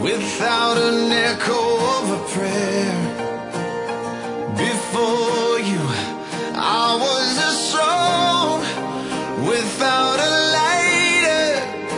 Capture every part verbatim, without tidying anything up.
without an echo of a prayer. Before you, I was a song without a lighter,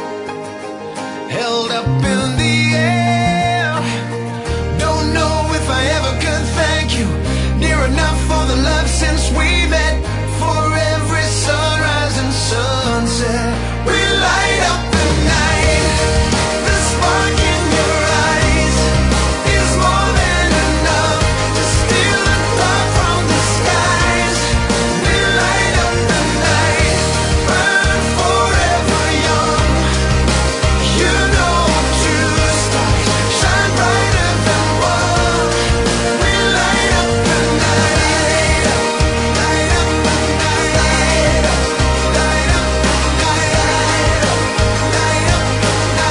held up in the air. Don't know if I ever could thank you near enough for the love since we met. For every sunrise and sunset, we light up the night. The spark in your eyes is more than enough to steal the thought from the skies. We light up the night, burn forever young. You know true stars shine brighter than one. We light up the night, light up the night, light up, light up the night, light up the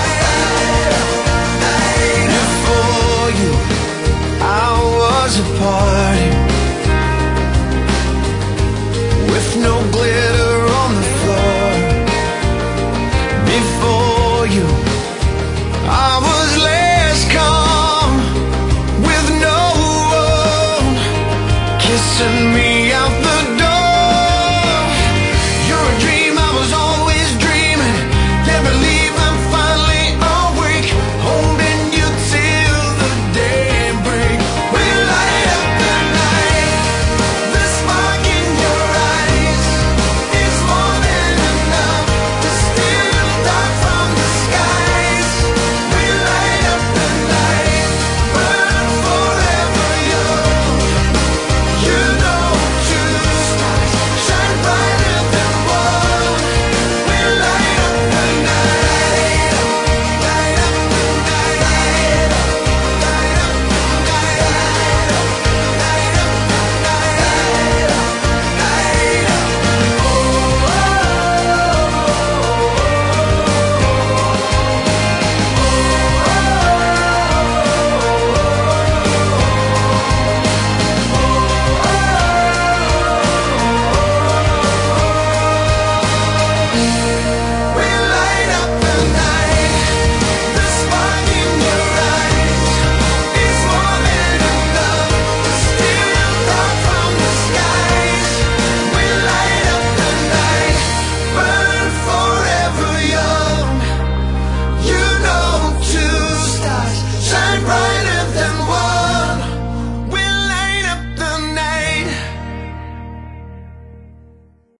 night. Before you, I was a party with no glitter on the floor. Before you,